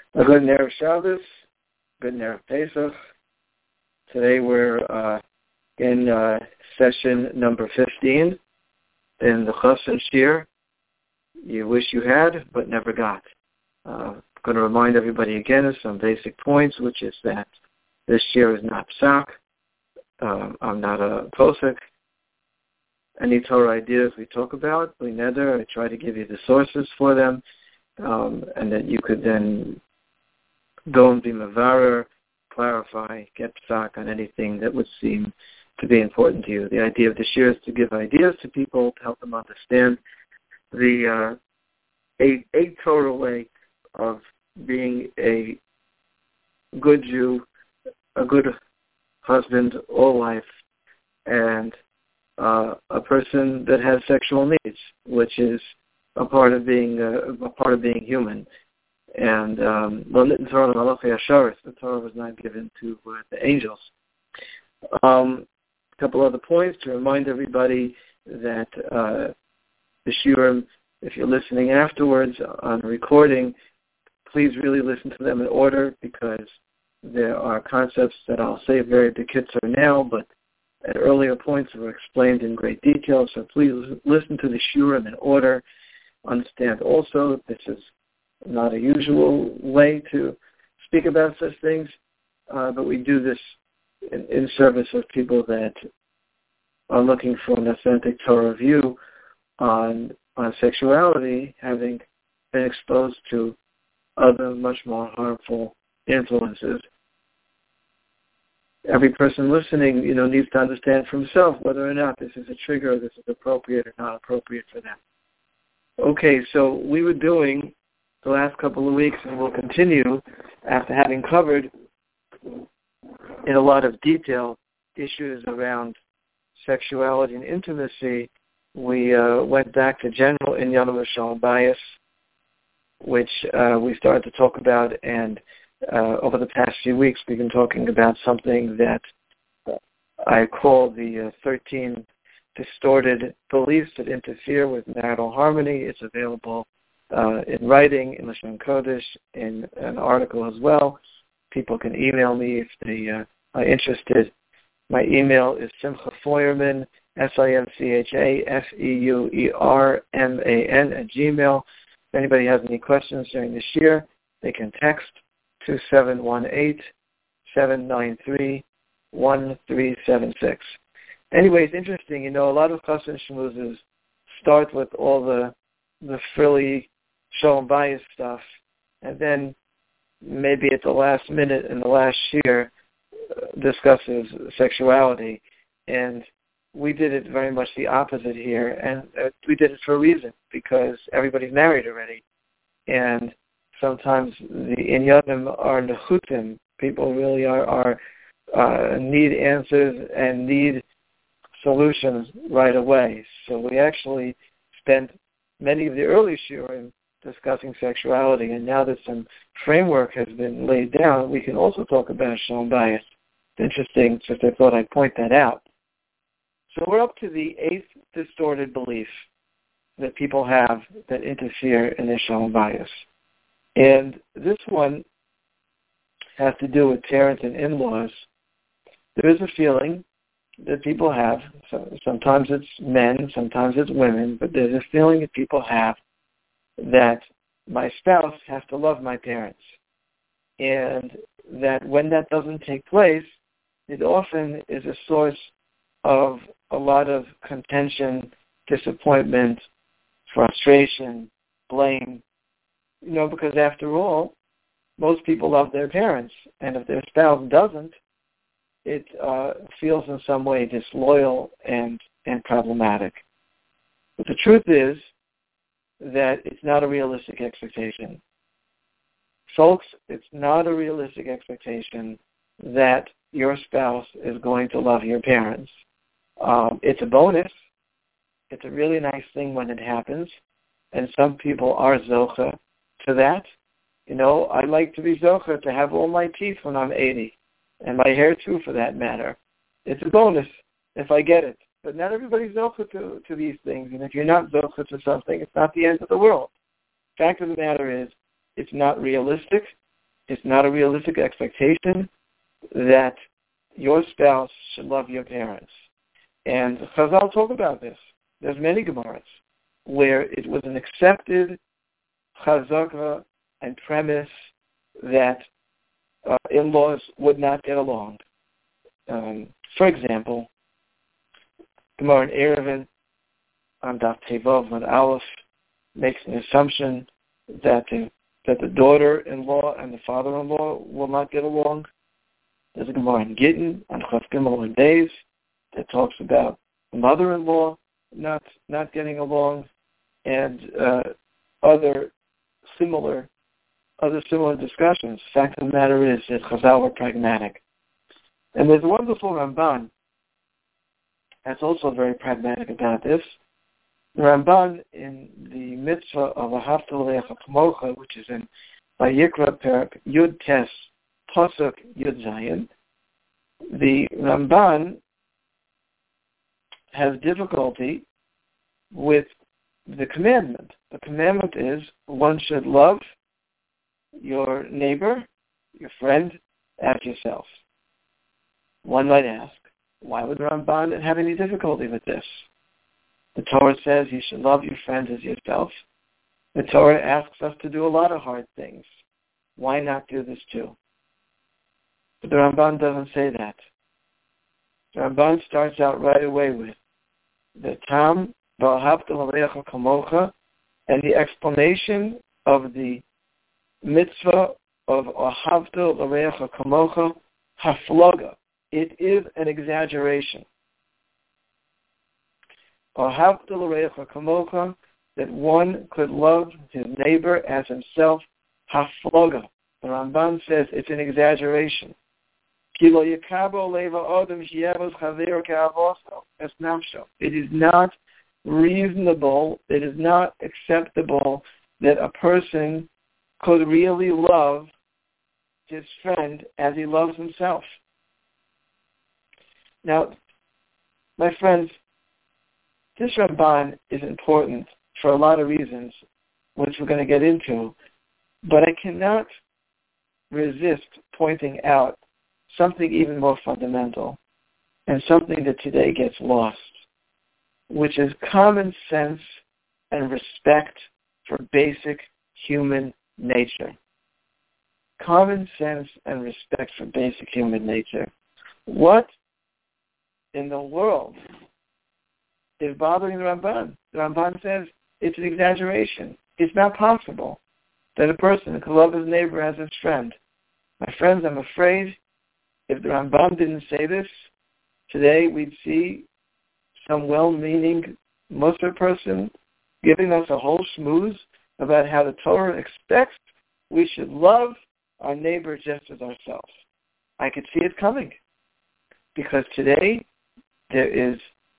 A good Erev Shabbos, good Erev Pesach. Today we're in session number 15 in the Chassan Shir. You wish you had, but never got. I'm going to remind everybody again of some basic points, which is that this Shir is not Psak. I'm not a Posek. Any Torah ideas we talk about, we nether, I try to give you the sources for them, and that you could then go and be Mavarer, clarify, get Psak on anything that would seem to be important to you. The idea of the Shir is to give ideas to people, to help them understand the a Torah way of being a good Jew, a good husband all life, and a person that has sexual needs, which is a part of being human. And the Torah was not given to the angels. A couple other points to remind everybody that the shiurim, if you're listening afterwards on recording, please really listen to them in order, because there are concepts that I'll say very bekitzer now, but at earlier points were explained in great detail. So please listen to the shiurim in order. Understand also this is not a usual way to speak about such things, but we do this in service of people that are looking for an authentic Torah view on sexuality, having been exposed to other much more harmful influences. Every person listening, needs to understand for himself whether or not this is a trigger, this is appropriate or not appropriate for them. Okay, so we were doing the last couple of weeks, and we'll continue after having covered in a lot of detail issues around sexuality and intimacy. We went back to general Inyanim Shalom Bayis, which we started to talk about, and over the past few weeks we've been talking about something that I call the 13 distorted beliefs that interfere with marital harmony. It's available in writing, in Lashon Kodesh, in an article as well. People can email me if they are interested. My email is Simcha Feuerman, SimchaFeuerman @gmail. If anybody has any questions during this year, they can text 2718-793-1376. Anyway, it's interesting. A lot of Chassan Shmuzes start with all the frilly Shalom Bayis stuff, and then maybe at the last minute in the last year discusses sexuality. And we did it very much the opposite here, and we did it for a reason, because everybody's married already. And sometimes the inyanim are nechutim. People really are need answers and need solutions right away. So we actually spent many of the early shiurim discussing sexuality, and now that some framework has been laid down, we can also talk about Shalom Bayis. It's interesting, just I thought I'd point that out. So we're up to the 8th distorted belief that people have that interfere in their Shalom Bayis. And this one has to do with parents and in-laws. There is a feeling that people have, so sometimes it's men, sometimes it's women, but there's a feeling that people have that my spouse has to love my parents. And that when that doesn't take place, it often is a source of a lot of contention, disappointment, frustration, blame, because after all, most people love their parents, and if their spouse doesn't, it feels in some way disloyal and problematic. But the truth is that it's not a realistic expectation. Folks, it's not a realistic expectation that your spouse is going to love your parents. It's a bonus. It's a really nice thing when it happens, and some people are zocha to that. I'd like to be zocha to have all my teeth when I'm 80, and my hair too, for that matter. It's a bonus if I get it. But not everybody's zocha to these things, and if you're not zocha to something, it's not the end of the world. Fact of the matter is, it's not realistic, It's not a realistic expectation that your spouse should love your parents. And Chazal talk about this. There's many Gemaras where it was an accepted chazaka and premise that in-laws would not get along. For example, Gemara in Eruvin on Daf Tevov and Aleph makes an assumption that the daughter-in-law and the father-in-law will not get along. There's a Gemara in Gittin on Chaf Gimel and Days that talks about the mother-in-law not getting along, and other similar discussions. The fact of the matter is that Chazal were pragmatic. And there's a wonderful Ramban that's also very pragmatic about this. The Ramban in the mitzvah of Ahavta L'Recha Kamocha, which is in Vayikra Perak Yud Tes Pasuk Yud Zayin, the Ramban has difficulty with the commandment. The commandment is one should love your neighbor, your friend, as yourself. One might ask, why would the Ramban have any difficulty with this? The Torah says you should love your friend as yourself. The Torah asks us to do a lot of hard things. Why not do this too? But the Ramban doesn't say that. The Ramban starts out right away with the Tam V'ahavta L'Recha Kamocha and the explanation of the mitzvah of Ahavta L'Recha Kamocha Haflaga. It is an exaggeration. Ahavta L'Recha Kamocha, that one could love his neighbor as himself. Haflaga. The Ramban says it's an exaggeration. It is not reasonable, it is not acceptable that a person could really love his friend as he loves himself. Now, my friends, this Ramban is important for a lot of reasons, which we're going to get into, but I cannot resist pointing out something even more fundamental and something that today gets lost, which is common sense and respect for basic human nature. Common sense and respect for basic human nature. What in the world is bothering the Ramban? The Ramban says it's an exaggeration. It's not possible that a person could love his neighbor as his friend. My friends, I'm afraid if the Ramban didn't say this, today we'd see some well-meaning Muslim person giving us a whole schmooze about how the Torah expects we should love our neighbor just as ourselves. I could see it coming. Because today there is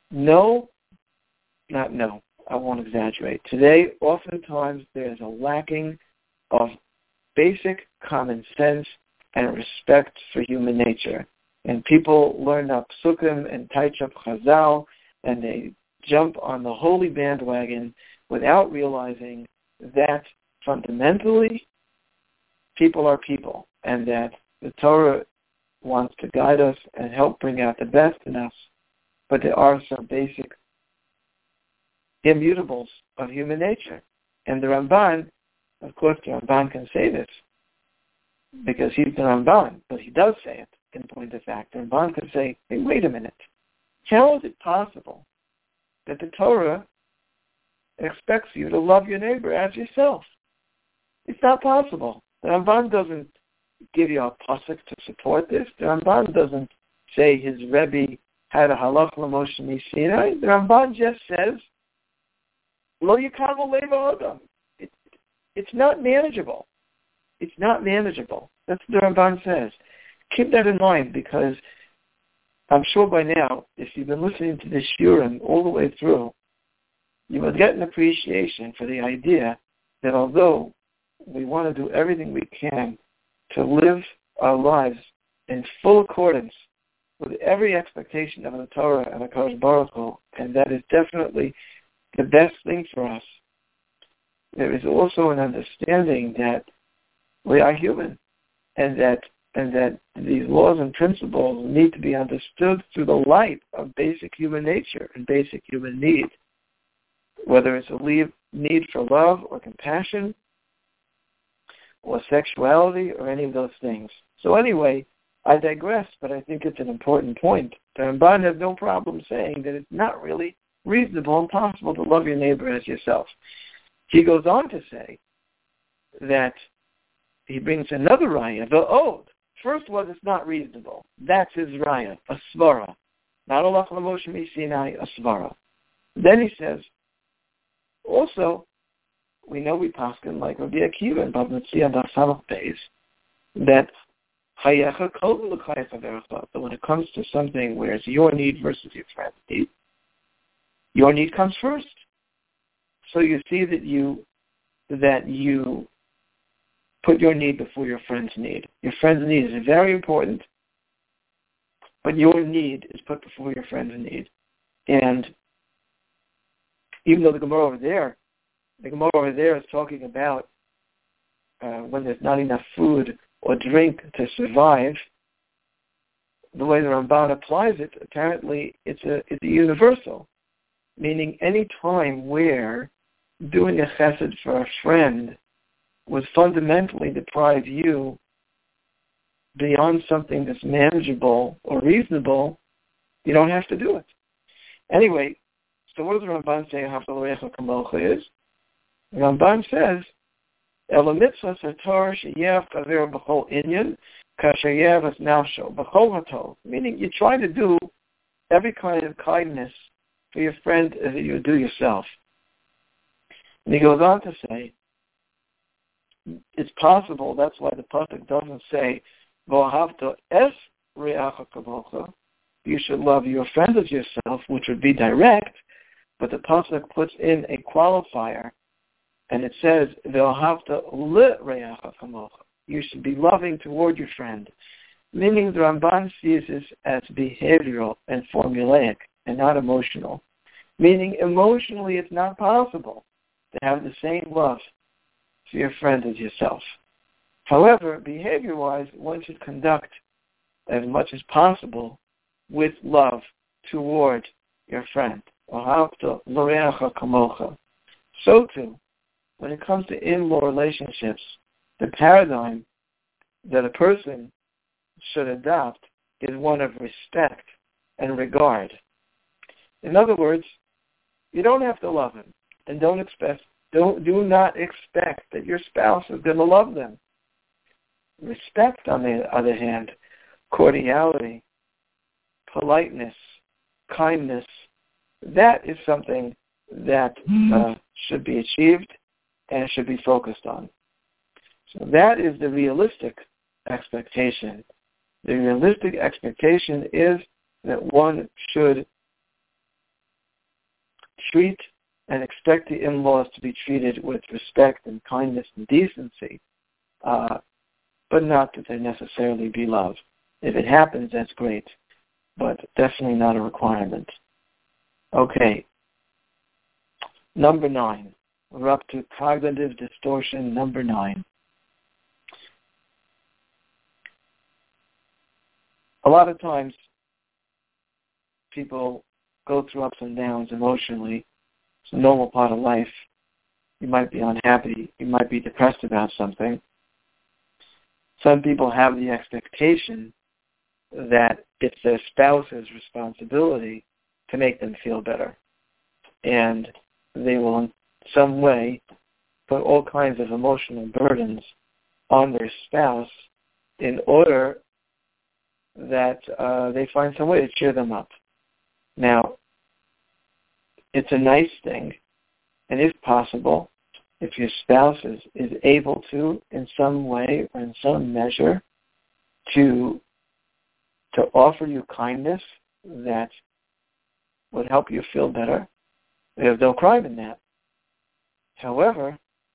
I won't exaggerate. Today, oftentimes, there is a lacking of basic common sense and respect for human nature. And people learn up Psukim and touch up Chazal, and they jump on the holy bandwagon without realizing that fundamentally people are people, and that the Torah wants to guide us and help bring out the best in us, but there are some basic immutables of human nature. And the Ramban, of course the Ramban can say this, because he's the Ramban, but he does say it in point of fact. The Ramban could say, hey, wait a minute. How is it possible that the Torah expects you to love your neighbor as yourself? It's not possible. The Ramban doesn't give you a pasuk to support this. The Ramban doesn't say his Rebbe had a halach l'Moshe Sinai. The Ramban just says, Lo yikavu leva adam. It's not manageable. It's not manageable. That's what the Ramban says. Keep that in mind, because I'm sure by now, if you've been listening to this shiurim all the way through, you will get an appreciation for the idea that although we want to do everything we can to live our lives in full accordance with every expectation of the Torah and the HaKadosh Baruch Hu, and that is definitely the best thing for us, there is also an understanding that we are human, and that these laws and principles need to be understood through the light of basic human nature and basic human need, whether it's a need for love or compassion or sexuality or any of those things. So anyway, I digress, but I think it's an important point. The Ramban has no problem saying that it's not really reasonable and possible to love your neighbor as yourself. He goes on to say that he brings another raya, the oath. First was it's not reasonable. That's his raya, a svara. Not Allah Moshe Sinai, a svara. Then he says, also, we know we paskin like Rabbi Akiva and Bab Metzia Samach Beis, that when it comes to something where it's your need versus your friend's need, your need comes first. So you see that you put your need before your friend's need. Your friend's need is very important, but your need is put before your friend's need. And even though the Gemara over there is talking about when there's not enough food or drink to survive, the way the Ramban applies it, apparently it's a universal, meaning any time where doing a chesed for a friend would fundamentally deprive you beyond something that's manageable or reasonable, you don't have to do it. Anyway, so what does the Ramban say Hafal Kamocha is? The Ramban says, Ela mitzvah satar sheyev kaver b'chol inyan kasher yev es nafsho b'chol hatov, meaning you try to do every kind of kindness for your friend as you do yourself. And he goes on to say, it's possible, that's why the pasuk doesn't say, V'ahavta es re'acha kamocha, you should love your friend as yourself, which would be direct, but the pasuk puts in a qualifier, and it says, V'ahavta le're'acha kamocha, you should be loving toward your friend, meaning the Ramban sees this as behavioral and formulaic and not emotional, meaning emotionally it's not possible to have the same love for your friend as yourself. However, behavior-wise, one should conduct as much as possible with love toward your friend. So too, when it comes to in-law relationships, the paradigm that a person should adopt is one of respect and regard. In other words, you don't have to love him, and do not expect that your spouse is going to love them. Respect, on the other hand, cordiality, politeness, kindness, that is something that should be achieved and should be focused on. So that is the realistic expectation. The realistic expectation is that one should treat and expect the in-laws to be treated with respect and kindness and decency, but not that they necessarily be loved. If it happens, that's great, but definitely not a requirement. Okay, number 9. We're up to cognitive distortion number 9. A lot of times people go through ups and downs emotionally. It's a normal part of life. You might be unhappy. You might be depressed about something. Some people have the expectation that it's their spouse's responsibility to make them feel better. And they will in some way put all kinds of emotional burdens on their spouse in order that they find some way to cheer them up. Now, it's a nice thing, and if possible, if your spouse is able to, in some way or in some measure, to offer you kindness that would help you feel better, there's no crime in that. However,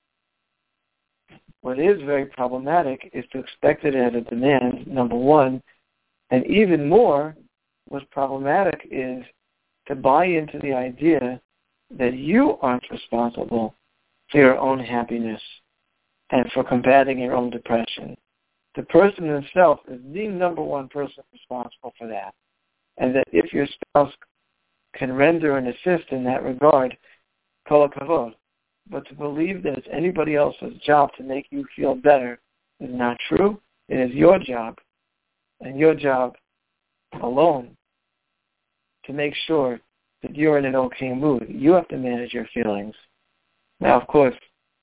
what is very problematic is to expect it as a demand, number one, and even more, what's problematic is to buy into the idea that you aren't responsible for your own happiness and for combating your own depression the person himself is the number one person responsible for that. And that if your spouse can render and assist in that regard, kol hakavod. But to believe that it's anybody else's job to make you feel better is not true. It is your job, and your job alone, to make sure that you're in an okay mood. You have to manage your feelings. Now, of course,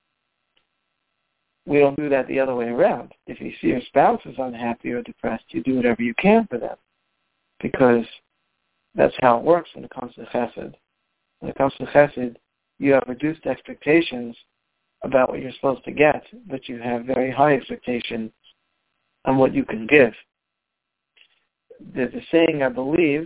we don't do that the other way around. If you see your spouse is unhappy or depressed, you do whatever you can for them, because that's how it works when it comes to chesed. When it comes to chesed, you have reduced expectations about what you're supposed to get, but you have very high expectations on what you can give. There's a saying, I believe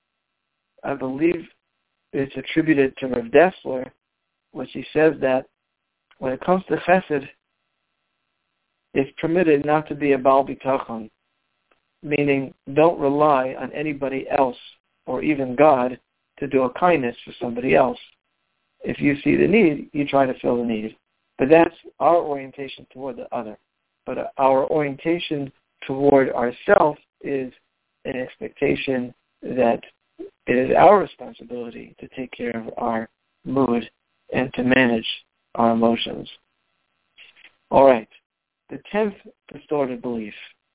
it's attributed to Rav Dessler, which he says that when it comes to chesed, it's permitted not to be a Baal Bitachon, meaning don't rely on anybody else or even God to do a kindness for somebody else. If you see the need, you try to fill the need. But that's our orientation toward the other. But our orientation toward ourselves is an expectation that it is our responsibility to take care of our mood and to manage our emotions. All right. The 10th distorted belief.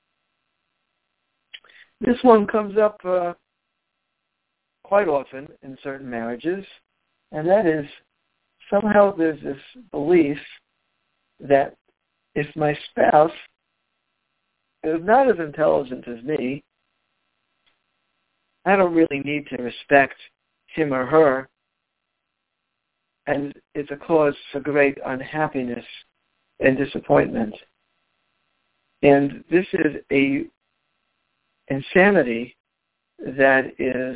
This one comes up quite often in certain marriages, and that is somehow there's this belief that if my spouse is not as intelligent as me, I don't really need to respect him or her, and it's a cause for great unhappiness and disappointment. And this is a insanity that is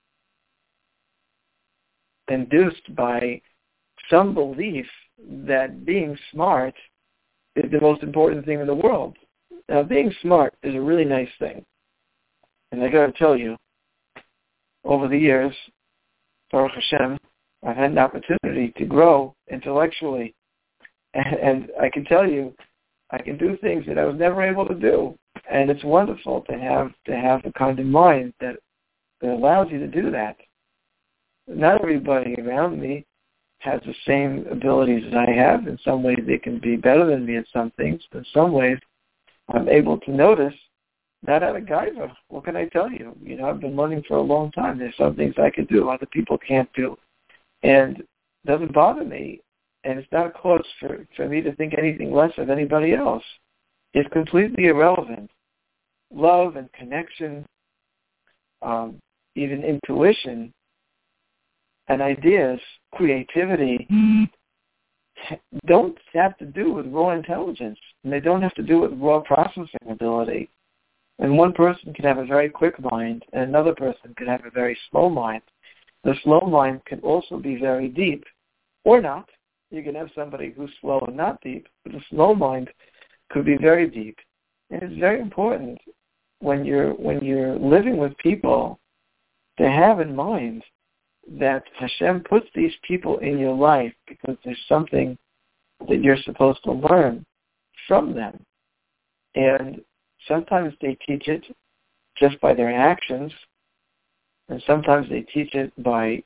induced by some belief that being smart is the most important thing in the world. Now, being smart is a really nice thing. And I got to tell you, over the years, Baruch Hashem, I've had an opportunity to grow intellectually. And I can tell you, I can do things that I was never able to do. And it's wonderful to have the kind of mind that allows you to do that. Not everybody around me has the same abilities as I have. In some ways, they can be better than me at some things. But in some ways, I'm able to notice that out of Gaiva. What can I tell you? You know, I've been learning for a long time. There's some things I can do other people can't do. And it doesn't bother me. And it's not a cause for me to think anything less of anybody else. It's completely irrelevant. Love and connection, even intuition and ideas, creativity, don't have to do with raw intelligence. And they don't have to do with raw processing ability. And one person can have a very quick mind, and another person can have a very slow mind. The slow mind can also be very deep, or not. You can have somebody who's slow and not deep, but the slow mind could be very deep. And it's very important when you're living with people to have in mind that Hashem puts these people in your life because there's something that you're supposed to learn from them. And sometimes they teach it just by their actions, and sometimes they teach it by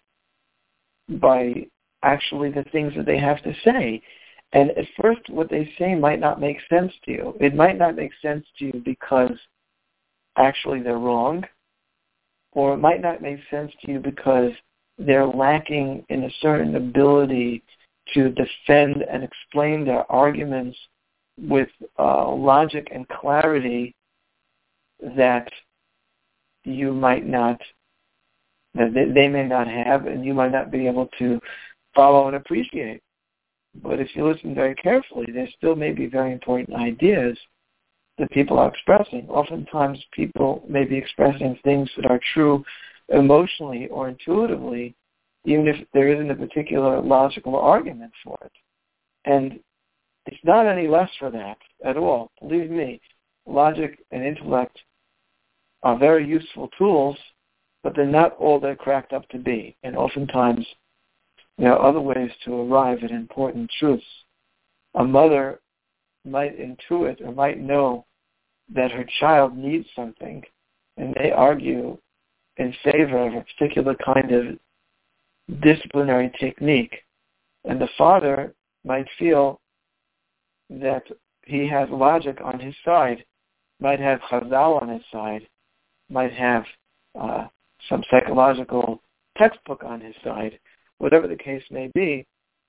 actually the things that they have to say. And at first what they say might not make sense to you. It might not make sense to you because actually they're wrong, or it might not make sense to you because they're lacking in a certain ability to defend and explain their arguments with logic and clarity that you might not, that they may not have, and you might not be able to follow and appreciate. But if you listen very carefully, there still may be very important ideas that people are expressing. Oftentimes people may be expressing things that are true emotionally or intuitively, even if there isn't a particular logical argument for it. And it's not any less for that at all. Believe me, logic and intellect are very useful tools, but they're not all they're cracked up to be. And oftentimes there are other ways to arrive at important truths. A mother might intuit or might know that her child needs something, and they argue in favor of a particular kind of disciplinary technique, and the father might feel that he has logic on his side, might have Chazal on his side, might have some psychological textbook on his side, whatever the case may be,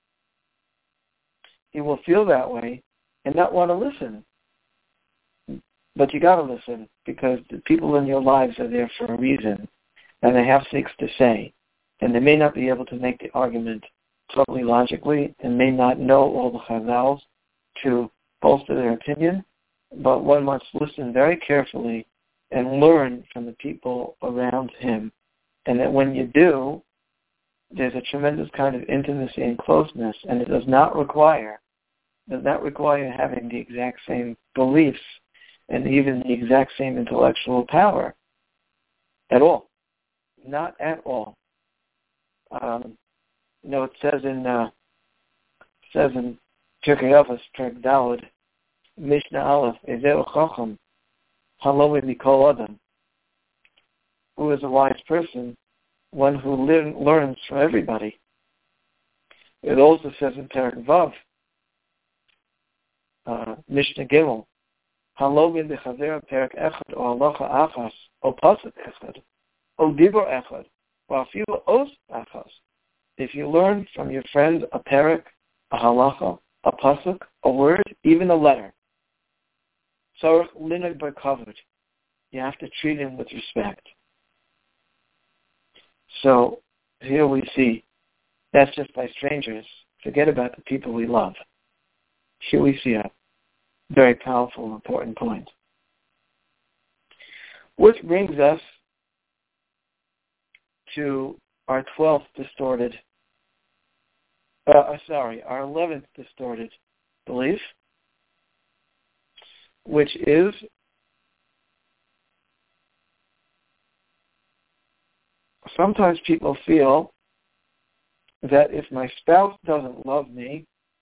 he will feel that way and not want to listen. But you got to listen, because the people in your lives are there for a reason, and they have things to say, and they may not be able to make the argument totally logically, and may not know all the Chazals to bolster their opinion, but one must listen very carefully and learn from the people around him. And that when you do, there's a tremendous kind of intimacy and closeness, and it does not require having the exact same beliefs and even the exact same intellectual power at all. Not at all. It says in Pirkei Avos, Perek Daled, Mishnah Aleph, Ezeu Chacham, Halomi Mikol Adam. Who is a wise person? One who learns from everybody. It also says in Perek Vav, Mishnah Gimel, Halomi Mechaver Perek Echad, O Halacha Achas, O Pasuk Echad, O Dibur Echad, O Afilu Os Achas. If you learn from your friend a perek, a halacha, a pasuk, a word, even a letter, tzarich linag b'kavod, you have to treat him with respect. So here we see that's just by strangers. Forget about the people we love. Here we see a very powerful and important point. Which brings us to our 11th distorted belief, which is sometimes people feel that if my spouse doesn't love me,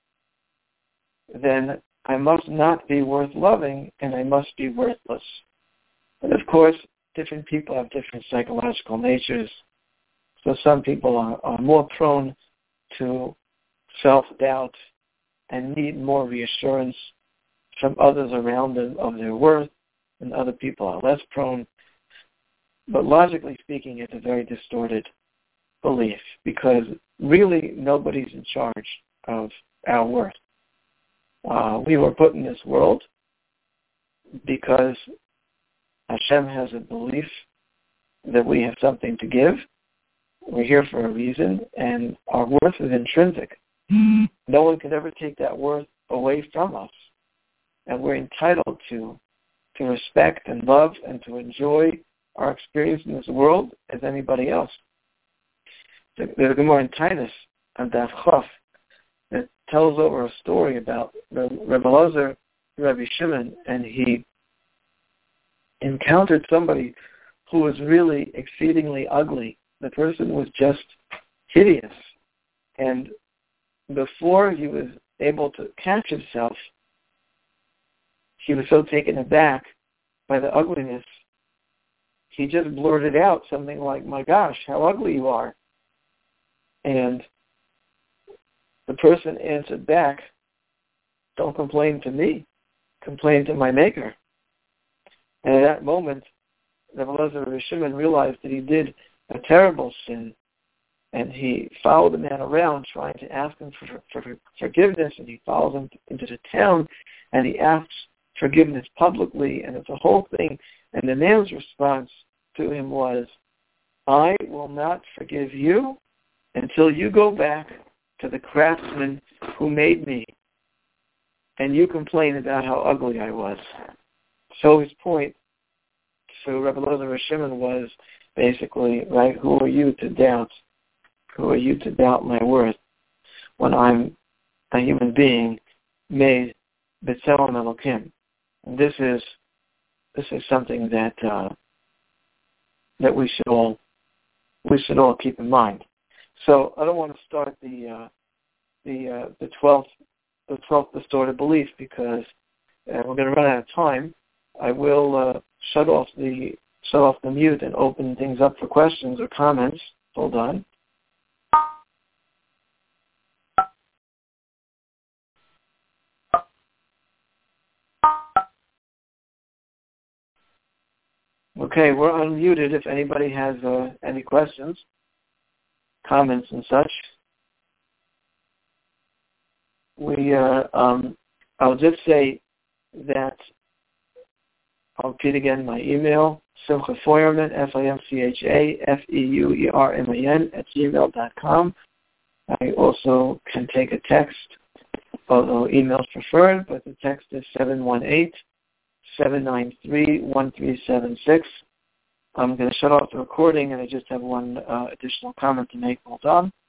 then I must not be worth loving and I must be worthless. And of course, different people have different psychological natures. So some people are more prone to self-doubt and need more reassurance from others around them of their worth, and other people are less prone. But logically speaking, it's a very distorted belief, because really nobody's in charge of our worth. We were put in this world because Hashem has a belief that we have something to give. We're here for a reason, and our worth is intrinsic. No one can ever take that worth away from us. And we're entitled to respect and love and to enjoy our experience in this world as anybody else. There's a Gemara in Titus on Daf Chaf that tells over a story about Rebbe Elazar, Rabbi Shimon, and he encountered somebody who was really exceedingly ugly. The person was just hideous. And before he was able to catch himself, he was so taken aback by the ugliness, he just blurted out something like, "My gosh, how ugly you are." And the person answered back, "Don't complain to me, complain to my Maker." And at that moment, Rebbe Elazar Rabbi Shimon realized that he did a terrible sin, and he followed the man around trying to ask him for forgiveness, and he follows him into the town, and he asks forgiveness publicly, and it's a whole thing. And the man's response to him was, "I will not forgive you until you go back to the craftsman who made me, and you complain about how ugly I was." So his point to Rebbe Elazar Rabbi Shimon was basically, right, who are you to doubt? Who are you to doubt my worth when I'm a human being made b'tselem Elokim? And this is something that we should all keep in mind. So I don't want to start the 12th distorted belief, because we're going to run out of time, I will shut off the mute and open things up for questions or comments. Hold on. Okay, we're unmuted if anybody has any questions, comments, and such. I'll just say that I'll repeat again my email, Simcha Feuerman, FIMCHAFEUERMAN @gmail.com. I also can take a text, although email's preferred, but the text is 718-793-1376. I'm going to shut off the recording, and I just have one additional comment to make. Hold on.